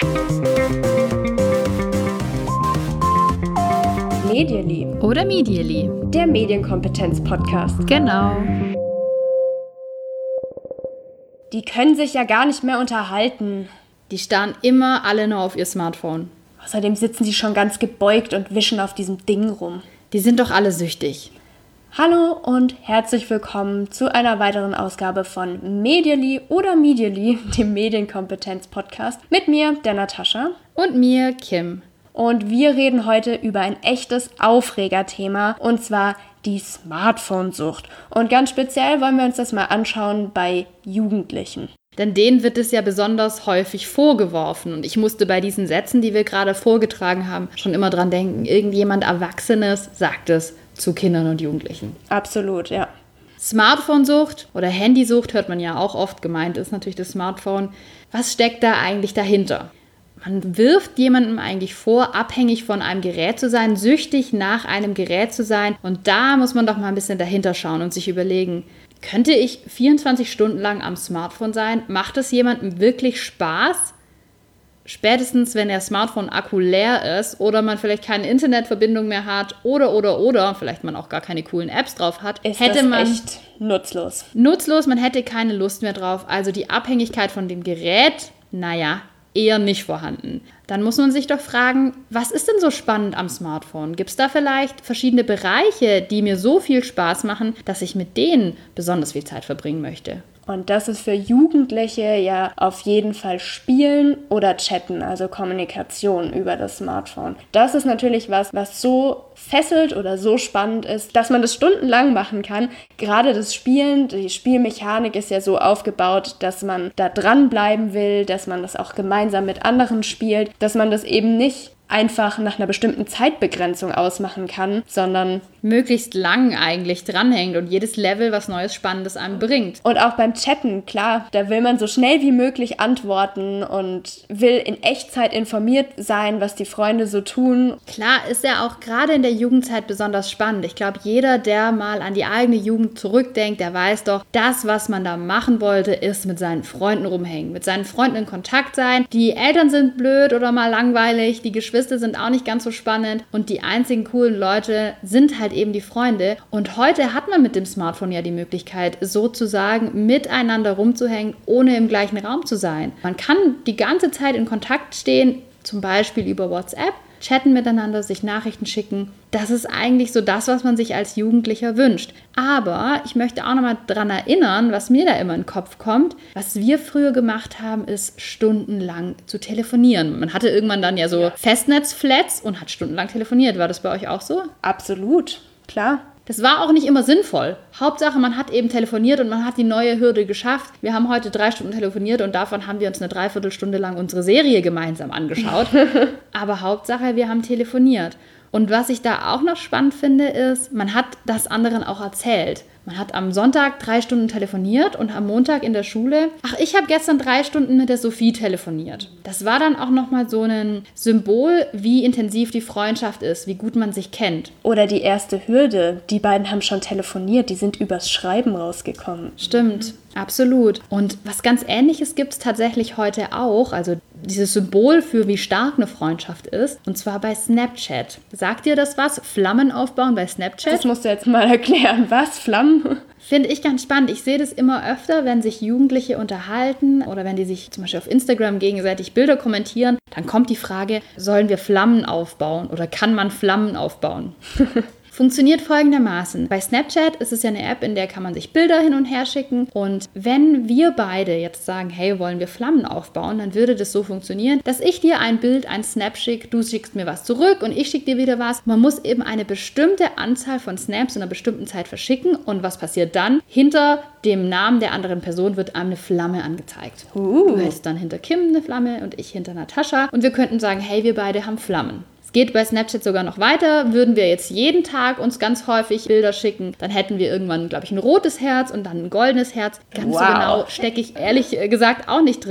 Medially oder Medially, der Medienkompetenz-Podcast. Genau. Die können sich ja gar nicht mehr unterhalten. Die starren immer alle nur auf ihr Smartphone. Außerdem sitzen sie schon ganz gebeugt und wischen auf diesem Ding rum. Die sind doch alle süchtig. Hallo und herzlich willkommen zu einer weiteren Ausgabe von Medially oder Medially, dem Medienkompetenz-Podcast. Mit mir, der Natascha. Und mir, Kim. Und wir reden heute über ein echtes Aufregerthema, und zwar die Smartphone-Sucht. Und ganz speziell wollen wir uns das mal anschauen bei Jugendlichen. Denn denen wird es ja besonders häufig vorgeworfen. Und ich musste bei diesen Sätzen, die wir gerade vorgetragen haben, schon immer dran denken, irgendjemand Erwachsenes sagt es zu Kindern und Jugendlichen. Absolut, ja. Smartphone-Sucht oder Handysucht hört man ja auch oft, gemeint ist natürlich das Smartphone. Was steckt da eigentlich dahinter? Man wirft jemandem eigentlich vor, abhängig von einem Gerät zu sein, süchtig nach einem Gerät zu sein. Und da muss man doch mal ein bisschen dahinter schauen und sich überlegen, könnte ich 24 Stunden lang am Smartphone sein? Macht es jemandem wirklich Spaß? Spätestens, wenn der Smartphone-Akku leer ist oder man vielleicht keine Internetverbindung mehr hat oder vielleicht man auch gar keine coolen Apps drauf hat, hätte man echt nutzlos. Nutzlos, man hätte keine Lust mehr drauf. Also die Abhängigkeit von dem Gerät, eher nicht vorhanden. Dann muss man sich doch fragen, was ist denn so spannend am Smartphone? Gibt es da vielleicht verschiedene Bereiche, die mir so viel Spaß machen, dass ich mit denen besonders viel Zeit verbringen möchte? Und das ist für Jugendliche ja auf jeden Fall Spielen oder Chatten, also Kommunikation über das Smartphone. Das ist natürlich was so fesselt oder so spannend ist, dass man das stundenlang machen kann. Gerade das Spielen, die Spielmechanik ist ja so aufgebaut, dass man da dranbleiben will, dass man das auch gemeinsam mit anderen spielt, dass man das eben nicht einfach nach einer bestimmten Zeitbegrenzung ausmachen kann, sondern möglichst lang eigentlich dranhängt und jedes Level was Neues, Spannendes einem bringt. Und auch beim Chatten, klar, da will man so schnell wie möglich antworten und will in Echtzeit informiert sein, was die Freunde so tun. Klar, ist ja auch gerade in der Jugendzeit besonders spannend. Ich glaube, jeder, der mal an die eigene Jugend zurückdenkt, der weiß doch, das, was man da machen wollte, ist mit seinen Freunden rumhängen, mit seinen Freunden in Kontakt sein. Die Eltern sind blöd oder mal langweilig, die Geschwister sind auch nicht ganz so spannend und die einzigen coolen Leute sind halt eben die Freunde. Und heute hat man mit dem Smartphone ja die Möglichkeit, sozusagen miteinander rumzuhängen, ohne im gleichen Raum zu sein. Man kann die ganze Zeit in Kontakt stehen, zum Beispiel über WhatsApp, chatten miteinander, sich Nachrichten schicken. Das ist eigentlich so das, was man sich als Jugendlicher wünscht. Aber ich möchte auch nochmal daran erinnern, was mir da immer in den Kopf kommt. Was wir früher gemacht haben, ist stundenlang zu telefonieren. Man hatte irgendwann dann ja so Festnetzflats und hat stundenlang telefoniert. War das bei euch auch so? Absolut, klar. Das war auch nicht immer sinnvoll. Hauptsache, man hat eben telefoniert und man hat die neue Hürde geschafft. Wir haben heute 3 Stunden telefoniert und davon haben wir uns eine Dreiviertelstunde lang unsere Serie gemeinsam angeschaut. Aber Hauptsache, wir haben telefoniert. Und was ich da auch noch spannend finde, ist, man hat das anderen auch erzählt. Man hat am Sonntag 3 Stunden telefoniert und am Montag in der Schule, ich habe gestern 3 Stunden mit der Sophie telefoniert. Das war dann auch nochmal so ein Symbol, wie intensiv die Freundschaft ist, wie gut man sich kennt. Oder die erste Hürde, die beiden haben schon telefoniert, die sind übers Schreiben rausgekommen. Stimmt, absolut. Und was ganz Ähnliches gibt es tatsächlich heute auch, also dieses Symbol für wie stark eine Freundschaft ist, und zwar bei Snapchat. Sagt dir das was? Flammen aufbauen bei Snapchat? Das musst du jetzt mal erklären. Was? Flammen? Finde ich ganz spannend. Ich sehe das immer öfter, wenn sich Jugendliche unterhalten oder wenn die sich zum Beispiel auf Instagram gegenseitig Bilder kommentieren, dann kommt die Frage, sollen wir Flammen aufbauen oder kann man Flammen aufbauen? Funktioniert folgendermaßen. Bei Snapchat ist es ja eine App, in der kann man sich Bilder hin und her schicken. Und wenn wir beide jetzt sagen, hey, wollen wir Flammen aufbauen, dann würde das so funktionieren, dass ich dir ein Bild, ein Snap schicke, du schickst mir was zurück und ich schicke dir wieder was. Man muss eben eine bestimmte Anzahl von Snaps in einer bestimmten Zeit verschicken. Und was passiert dann? Hinter dem Namen der anderen Person wird einem eine Flamme angezeigt. Du hältst dann hinter Kim eine Flamme und ich hinter Natascha. Und wir könnten sagen, hey, wir beide haben Flammen. Geht bei Snapchat sogar noch weiter. Würden wir jetzt jeden Tag uns ganz häufig Bilder schicken, dann hätten wir irgendwann, glaube ich, ein rotes Herz und dann ein goldenes Herz. Ganz so genau stecke ich ehrlich gesagt auch nicht drin.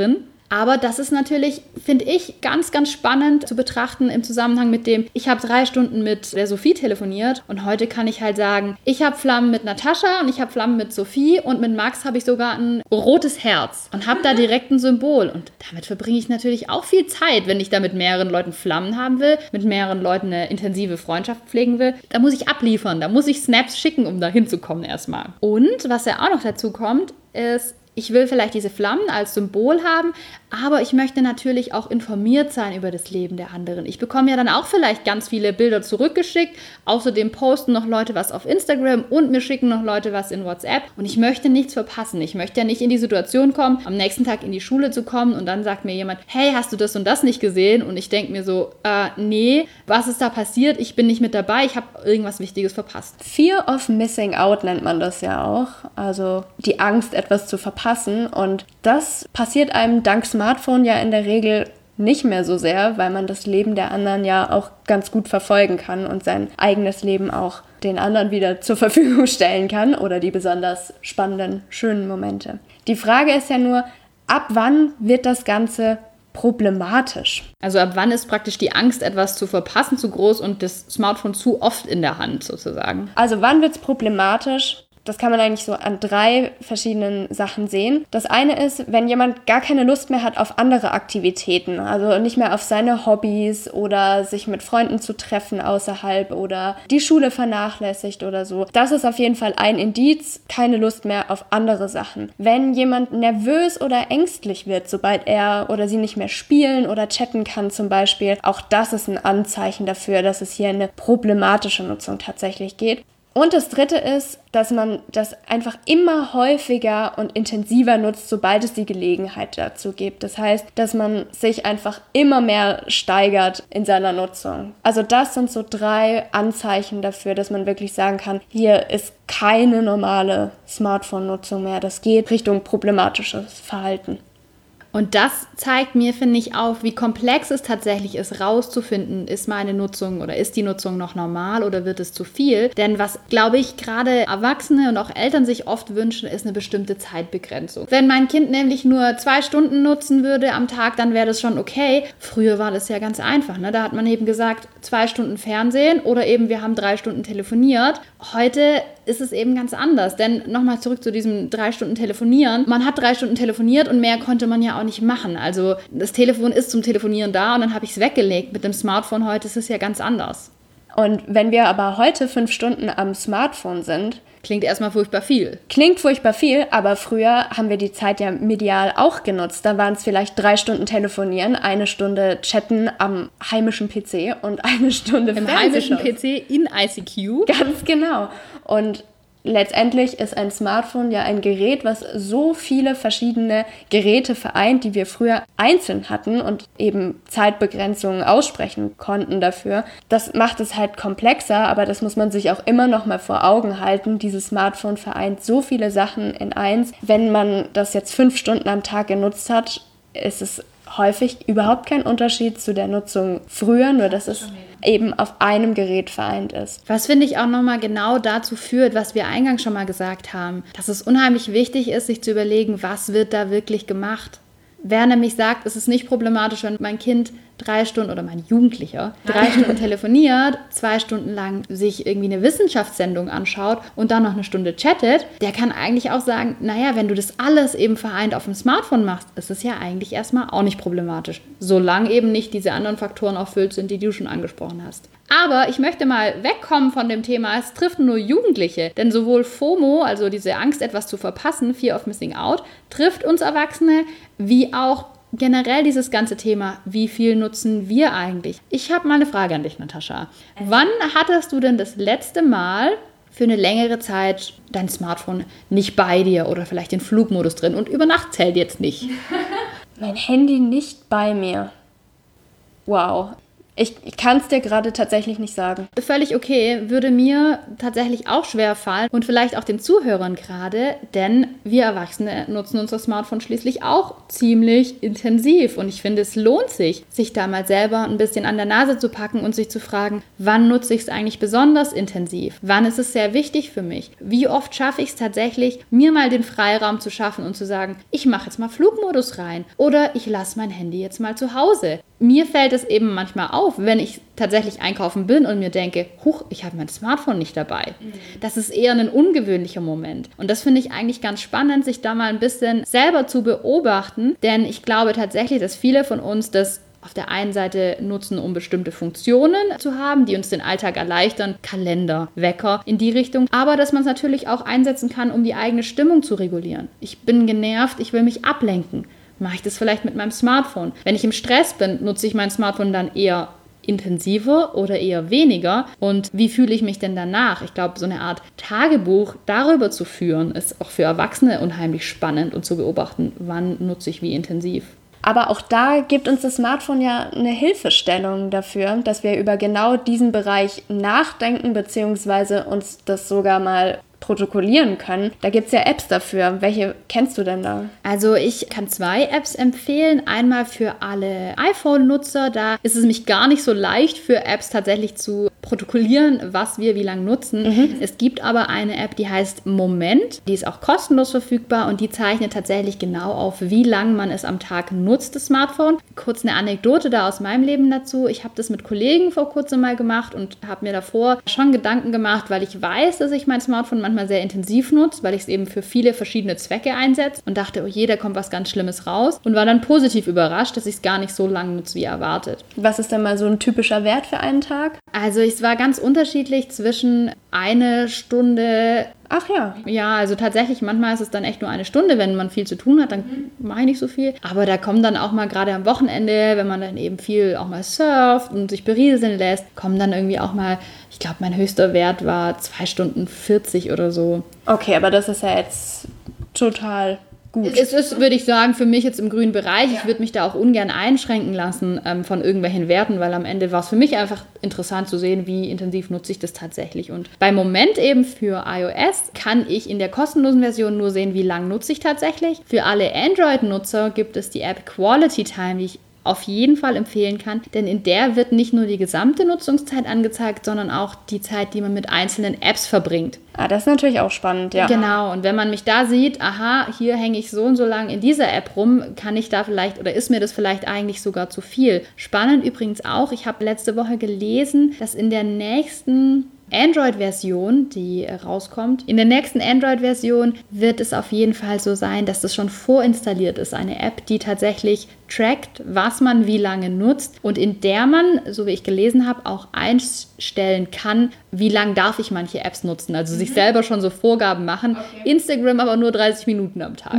Aber das ist natürlich, finde ich, ganz, ganz spannend zu betrachten im Zusammenhang mit dem, ich habe 3 Stunden mit der Sophie telefoniert und heute kann ich halt sagen, ich habe Flammen mit Natascha und ich habe Flammen mit Sophie und mit Max habe ich sogar ein rotes Herz und habe da direkt ein Symbol. Und damit verbringe ich natürlich auch viel Zeit, wenn ich da mit mehreren Leuten Flammen haben will, mit mehreren Leuten eine intensive Freundschaft pflegen will. Da muss ich abliefern, da muss ich Snaps schicken, um da hinzukommen erstmal. Und was ja auch noch dazu kommt, ist, ich will vielleicht diese Flammen als Symbol haben, aber ich möchte natürlich auch informiert sein über das Leben der anderen. Ich bekomme ja dann auch vielleicht ganz viele Bilder zurückgeschickt. Außerdem posten noch Leute was auf Instagram und mir schicken noch Leute was in WhatsApp. Und ich möchte nichts verpassen. Ich möchte ja nicht in die Situation kommen, am nächsten Tag in die Schule zu kommen und dann sagt mir jemand, hey, hast du das und das nicht gesehen? Und ich denke mir so, nee, was ist da passiert? Ich bin nicht mit dabei, ich habe irgendwas Wichtiges verpasst. Fear of Missing Out nennt man das ja auch. Also die Angst, etwas zu verpassen. Und das passiert einem dank Smartphone ja in der Regel nicht mehr so sehr, weil man das Leben der anderen ja auch ganz gut verfolgen kann und sein eigenes Leben auch den anderen wieder zur Verfügung stellen kann oder die besonders spannenden, schönen Momente. Die Frage ist ja nur, ab wann wird das Ganze problematisch? Also ab wann ist praktisch die Angst, etwas zu verpassen, zu groß und das Smartphone zu oft in der Hand sozusagen? Also wann wird es problematisch? Das kann man eigentlich so an 3 verschiedenen Sachen sehen. Das eine ist, wenn jemand gar keine Lust mehr hat auf andere Aktivitäten, also nicht mehr auf seine Hobbys oder sich mit Freunden zu treffen außerhalb oder die Schule vernachlässigt oder so. Das ist auf jeden Fall ein Indiz, keine Lust mehr auf andere Sachen. Wenn jemand nervös oder ängstlich wird, sobald er oder sie nicht mehr spielen oder chatten kann zum Beispiel, auch das ist ein Anzeichen dafür, dass es hier eine problematische Nutzung tatsächlich geht. Und das Dritte ist, dass man das einfach immer häufiger und intensiver nutzt, sobald es die Gelegenheit dazu gibt. Das heißt, dass man sich einfach immer mehr steigert in seiner Nutzung. Also das sind so 3 Anzeichen dafür, dass man wirklich sagen kann, hier ist keine normale Smartphone-Nutzung mehr. Das geht Richtung problematisches Verhalten. Und das zeigt mir, finde ich, auf, wie komplex es tatsächlich ist, rauszufinden, ist meine Nutzung oder ist die Nutzung noch normal oder wird es zu viel? Denn was, glaube ich, gerade Erwachsene und auch Eltern sich oft wünschen, ist eine bestimmte Zeitbegrenzung. Wenn mein Kind nämlich nur 2 Stunden nutzen würde am Tag, dann wäre das schon okay. Früher war das ja ganz einfach, ne? Da hat man eben gesagt, 2 Stunden Fernsehen oder eben wir haben 3 Stunden telefoniert. Heute ist es eben ganz anders, denn nochmal zurück zu diesem 3 Stunden Telefonieren. Man hat 3 Stunden telefoniert und mehr konnte man ja auch nicht machen. Also das Telefon ist zum Telefonieren da und dann habe ich es weggelegt. Mit dem Smartphone heute ist es ja ganz anders. Und wenn wir aber heute 5 Stunden am Smartphone sind, klingt erstmal furchtbar viel. Klingt furchtbar viel, aber früher haben wir die Zeit ja medial auch genutzt. Da waren es vielleicht 3 Stunden telefonieren, 1 Stunde chatten am heimischen PC und 1 Stunde im heimischen PC in ICQ. Ganz genau. Und letztendlich ist ein Smartphone ja ein Gerät, was so viele verschiedene Geräte vereint, die wir früher einzeln hatten und eben Zeitbegrenzungen aussprechen konnten dafür. Das macht es halt komplexer, aber das muss man sich auch immer noch mal vor Augen halten. Dieses Smartphone vereint so viele Sachen in eins. Wenn man das jetzt 5 Stunden am Tag genutzt hat, ist es häufig überhaupt kein Unterschied zu der Nutzung früher, nur dass es eben auf einem Gerät vereint ist. Was finde ich auch nochmal genau dazu führt, was wir eingangs schon mal gesagt haben, dass es unheimlich wichtig ist, sich zu überlegen, was wird da wirklich gemacht. Wer nämlich sagt, es ist nicht problematisch, wenn mein Kind 3 Stunden oder mein Jugendlicher 3 Stunden telefoniert, 2 Stunden lang sich irgendwie eine Wissenschaftssendung anschaut und dann noch eine Stunde chattet, der kann eigentlich auch sagen, naja, wenn du das alles eben vereint auf dem Smartphone machst, ist es ja eigentlich erstmal auch nicht problematisch, solange eben nicht diese anderen Faktoren erfüllt sind, die du schon angesprochen hast. Aber ich möchte mal wegkommen von dem Thema, es trifft nur Jugendliche, denn sowohl FOMO, also diese Angst, etwas zu verpassen, Fear of Missing Out, trifft uns Erwachsene, wie auch generell dieses ganze Thema, wie viel nutzen wir eigentlich? Ich habe mal eine Frage an dich, Natascha. Wann hattest du denn das letzte Mal für eine längere Zeit dein Smartphone nicht bei dir oder vielleicht den Flugmodus drin und über Nacht zählt jetzt nicht? Mein Handy nicht bei mir. Wow. Ich kann es dir gerade tatsächlich nicht sagen. Völlig okay, würde mir tatsächlich auch schwer fallen und vielleicht auch den Zuhörern gerade, denn wir Erwachsene nutzen unser Smartphone schließlich auch ziemlich intensiv und ich finde, es lohnt sich da mal selber ein bisschen an der Nase zu packen und sich zu fragen, wann nutze ich es eigentlich besonders intensiv? Wann ist es sehr wichtig für mich? Wie oft schaffe ich es tatsächlich, mir mal den Freiraum zu schaffen und zu sagen, ich mache jetzt mal Flugmodus rein oder ich lasse mein Handy jetzt mal zu Hause. Mir fällt es eben manchmal auf, wenn ich tatsächlich einkaufen bin und mir denke, huch, ich habe mein Smartphone nicht dabei. Das ist eher ein ungewöhnlicher Moment. Und das finde ich eigentlich ganz spannend, sich da mal ein bisschen selber zu beobachten, denn ich glaube tatsächlich, dass viele von uns das auf der einen Seite nutzen, um bestimmte Funktionen zu haben, die uns den Alltag erleichtern, Kalender, Wecker in die Richtung, aber dass man es natürlich auch einsetzen kann, um die eigene Stimmung zu regulieren. Ich bin genervt, ich will mich ablenken. Mache ich das vielleicht mit meinem Smartphone? Wenn ich im Stress bin, nutze ich mein Smartphone dann eher intensiver oder eher weniger? Und wie fühle ich mich denn danach? Ich glaube, so eine Art Tagebuch darüber zu führen, ist auch für Erwachsene unheimlich spannend und zu beobachten, wann nutze ich wie intensiv. Aber auch da gibt uns das Smartphone ja eine Hilfestellung dafür, dass wir über genau diesen Bereich nachdenken, beziehungsweise uns das sogar mal protokollieren können. Da gibt es ja Apps dafür. Welche kennst du denn da? Also ich kann 2 Apps empfehlen. Einmal für alle iPhone-Nutzer. Da ist es nämlich gar nicht so leicht für Apps tatsächlich zu protokollieren, was wir wie lange nutzen. Es gibt aber eine App, die heißt Moment. Die ist auch kostenlos verfügbar und die zeichnet tatsächlich genau auf, wie lange man es am Tag nutzt, das Smartphone. Kurz eine Anekdote da aus meinem Leben dazu. Ich habe das mit Kollegen vor kurzem mal gemacht und habe mir davor schon Gedanken gemacht, weil ich weiß, dass ich mein Smartphone manchmal sehr intensiv nutze, weil ich es eben für viele verschiedene Zwecke einsetze und dachte, oh je, da kommt was ganz Schlimmes raus und war dann positiv überrascht, dass ich es gar nicht so lange nutze, wie erwartet. Was ist denn mal so ein typischer Wert für einen Tag? Also es war ganz unterschiedlich zwischen 1 Stunde. Ach ja. Ja, also tatsächlich, manchmal ist es dann echt nur 1 Stunde, wenn man viel zu tun hat, dann mache ich nicht so viel. Aber da kommen dann auch mal gerade am Wochenende, wenn man dann eben viel auch mal surft und sich berieseln lässt, kommen dann irgendwie auch mal, ich glaube, mein höchster Wert war 2 Stunden 40 oder so. Okay, aber das ist ja jetzt total gut. Es ist, würde ich sagen, für mich jetzt im grünen Bereich. Ich würde mich da auch ungern einschränken lassen von irgendwelchen Werten, weil am Ende war es für mich einfach interessant zu sehen, wie intensiv nutze ich das tatsächlich. Und beim Moment eben für iOS kann ich in der kostenlosen Version nur sehen, wie lange nutze ich tatsächlich. Für alle Android-Nutzer gibt es die App Quality Time, die ich auf jeden Fall empfehlen kann, denn in der wird nicht nur die gesamte Nutzungszeit angezeigt, sondern auch die Zeit, die man mit einzelnen Apps verbringt. Ah, das ist natürlich auch spannend, ja. Genau, und wenn man mich da sieht, aha, hier hänge ich so und so lang in dieser App rum, kann ich da vielleicht, oder ist mir das vielleicht eigentlich sogar zu viel. Spannend übrigens auch, ich habe letzte Woche gelesen, dass in der nächsten Android-Version, die rauskommt. In der nächsten Android-Version wird es auf jeden Fall so sein, dass das schon vorinstalliert ist. Eine App, die tatsächlich trackt, was man wie lange nutzt und in der man, so wie ich gelesen habe, auch einstellen kann, wie lange darf ich manche Apps nutzen. Also sich selber schon so Vorgaben machen. Okay. Instagram aber nur 30 Minuten am Tag.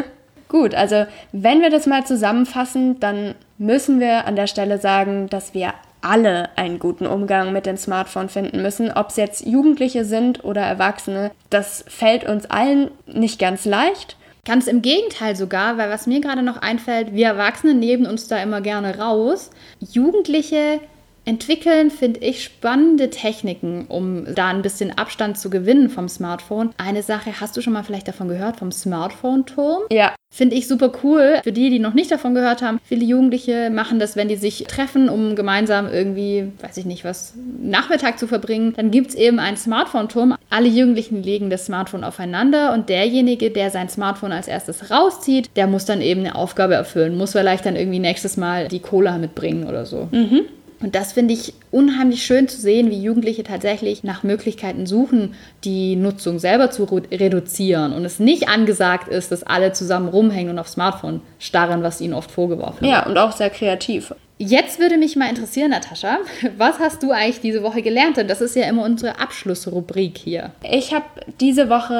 Gut, also wenn wir das mal zusammenfassen, dann müssen wir an der Stelle sagen, dass wir alle einen guten Umgang mit dem Smartphone finden müssen, ob es jetzt Jugendliche sind oder Erwachsene. Das fällt uns allen nicht ganz leicht. Ganz im Gegenteil sogar, weil was mir gerade noch einfällt, wir Erwachsene nehmen uns da immer gerne raus. Jugendliche entwickeln, finde ich, spannende Techniken, um da ein bisschen Abstand zu gewinnen vom Smartphone. Eine Sache, hast du schon mal vielleicht davon gehört, vom Smartphone-Turm? Ja. Finde ich super cool. Für die noch nicht davon gehört haben, viele Jugendliche machen das, wenn die sich treffen, um gemeinsam irgendwie, weiß ich nicht, was Nachmittag zu verbringen. Dann gibt es eben einen Smartphone-Turm. Alle Jugendlichen legen das Smartphone aufeinander und derjenige, der sein Smartphone als erstes rauszieht, der muss dann eben eine Aufgabe erfüllen. Muss vielleicht dann irgendwie nächstes Mal die Cola mitbringen oder so. Mhm. Und das finde ich unheimlich schön zu sehen, wie Jugendliche tatsächlich nach Möglichkeiten suchen, die Nutzung selber zu reduzieren und es nicht angesagt ist, dass alle zusammen rumhängen und aufs Smartphone starren, was ihnen oft vorgeworfen wird. Ja, und auch sehr kreativ. Jetzt würde mich mal interessieren, Natascha, was hast du eigentlich diese Woche gelernt? Denn das ist ja immer unsere Abschlussrubrik hier. Ich habe diese Woche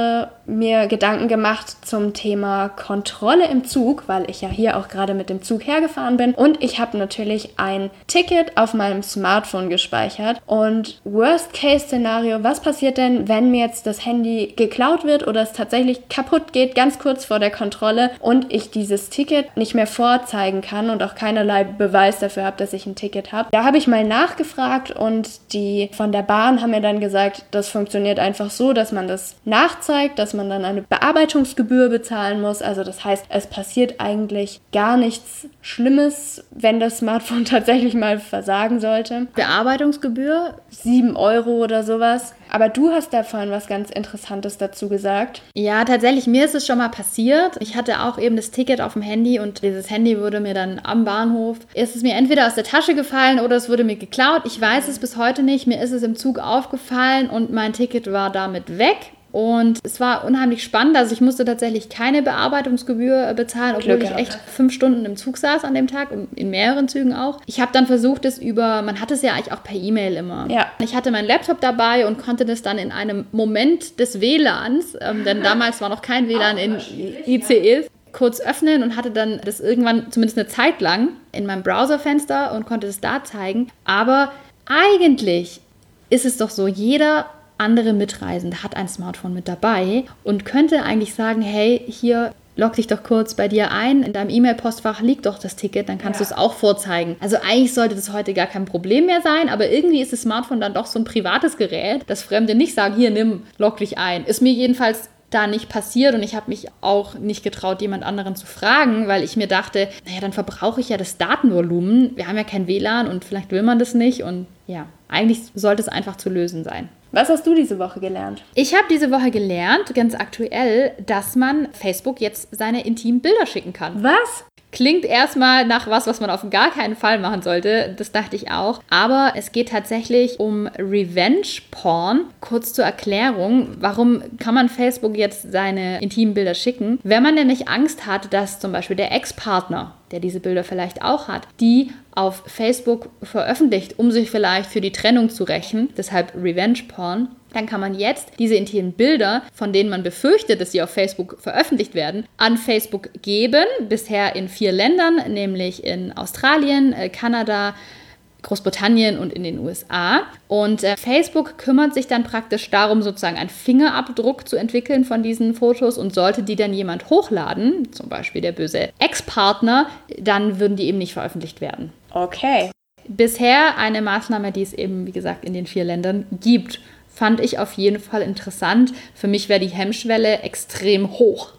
mir Gedanken gemacht zum Thema Kontrolle im Zug, weil ich ja hier auch gerade mit dem Zug hergefahren bin. Und ich habe natürlich ein Ticket auf meinem Smartphone gespeichert. Und Worst-Case-Szenario, was passiert denn, wenn mir jetzt das Handy geklaut wird oder es tatsächlich kaputt geht, ganz kurz vor der Kontrolle und ich dieses Ticket nicht mehr vorzeigen kann und auch keinerlei Beweis dafür habe, dass ich ein Ticket habe. Da habe ich mal nachgefragt und die von der Bahn haben mir dann gesagt, das funktioniert einfach so, dass man das nachzeigt, dass man dann eine Bearbeitungsgebühr bezahlen muss. Also das heißt, es passiert eigentlich gar nichts Schlimmes, wenn das Smartphone tatsächlich mal versagen sollte. Bearbeitungsgebühr? 7 Euro oder sowas. Aber du hast da vorhin was ganz Interessantes dazu gesagt. Ja, tatsächlich, mir ist es schon mal passiert. Ich hatte auch eben das Ticket auf dem Handy und dieses Handy wurde mir dann am Bahnhof, ist es mir entweder aus der Tasche gefallen oder es wurde mir geklaut. Ich weiß es bis heute nicht. Mir ist es im Zug aufgefallen und mein Ticket war damit weg. Und es war unheimlich spannend, also ich musste tatsächlich keine Bearbeitungsgebühr bezahlen, obwohl ich echt 5 Stunden im Zug saß an dem Tag und in mehreren Zügen auch. Ich habe dann versucht, man hat es ja eigentlich auch per E-Mail immer. Ja. Ich hatte meinen Laptop dabei und konnte das dann in einem Moment des WLANs, denn damals war noch kein WLAN in ICEs, kurz öffnen und hatte dann das irgendwann, zumindest eine Zeit lang, in meinem Browserfenster und konnte das da zeigen. Aber eigentlich ist es doch so, jeder andere Mitreisende hat ein Smartphone mit dabei und könnte eigentlich sagen, hey, hier, log dich doch kurz bei dir ein, in deinem E-Mail-Postfach liegt doch das Ticket, dann kannst du es auch vorzeigen. Also eigentlich sollte das heute gar kein Problem mehr sein, aber irgendwie ist das Smartphone dann doch so ein privates Gerät, dass Fremde nicht sagen, hier, nimm, log dich ein. Ist mir jedenfalls da nicht passiert und ich habe mich auch nicht getraut, jemand anderen zu fragen, weil ich mir dachte, naja, dann verbrauche ich ja das Datenvolumen. Wir haben ja kein WLAN und vielleicht will man das nicht und ja, eigentlich sollte es einfach zu lösen sein. Was hast du diese Woche gelernt? Ich habe diese Woche gelernt, ganz aktuell, dass man Facebook jetzt seine intimen Bilder schicken kann. Was? Klingt erstmal nach was man auf gar keinen Fall machen sollte. Das dachte ich auch. Aber es geht tatsächlich um Revenge-Porn. Kurz zur Erklärung, warum kann man Facebook jetzt seine intimen Bilder schicken? Wenn man nämlich Angst hat, dass zum Beispiel der Ex-Partner, der diese Bilder vielleicht auch hat, die auf Facebook veröffentlicht, um sich vielleicht für die Trennung zu rächen, deshalb Revenge-Porn, dann kann man jetzt diese intimen Bilder, von denen man befürchtet, dass sie auf Facebook veröffentlicht werden, an Facebook geben. Bisher in 4 Ländern, nämlich in Australien, Kanada, Großbritannien und in den USA. Und Facebook kümmert sich dann praktisch darum, sozusagen einen Fingerabdruck zu entwickeln von diesen Fotos und sollte die dann jemand hochladen, zum Beispiel der böse Ex-Partner, dann würden die eben nicht veröffentlicht werden. Okay. Bisher eine Maßnahme, die es eben, wie gesagt, in den 4 Ländern gibt. Fand ich auf jeden Fall interessant. Für mich wäre die Hemmschwelle extrem hoch,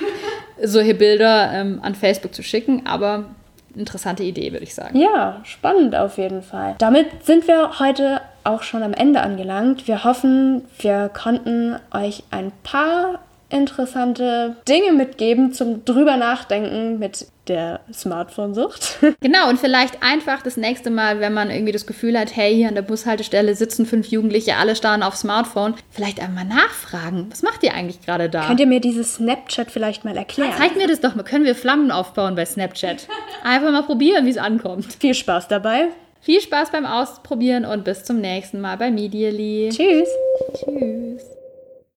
solche Bilder an Facebook zu schicken, aber interessante Idee, würde ich sagen. Ja, spannend auf jeden Fall. Damit sind wir heute auch schon am Ende angelangt. Wir hoffen, wir konnten euch ein paar interessante Dinge mitgeben zum drüber nachdenken mit der Smartphone-Sucht. Genau, und vielleicht einfach das nächste Mal, wenn man irgendwie das Gefühl hat, hey, hier an der Bushaltestelle sitzen 5 Jugendliche, alle starren aufs Smartphone, vielleicht einmal nachfragen, was macht ihr eigentlich gerade da? Könnt ihr mir dieses Snapchat vielleicht mal erklären? Zeigt mir das doch mal, können wir Flammen aufbauen bei Snapchat? Einfach mal probieren, wie es ankommt. Viel Spaß dabei. Viel Spaß beim Ausprobieren und bis zum nächsten Mal bei Medially. Tschüss. Tschüss.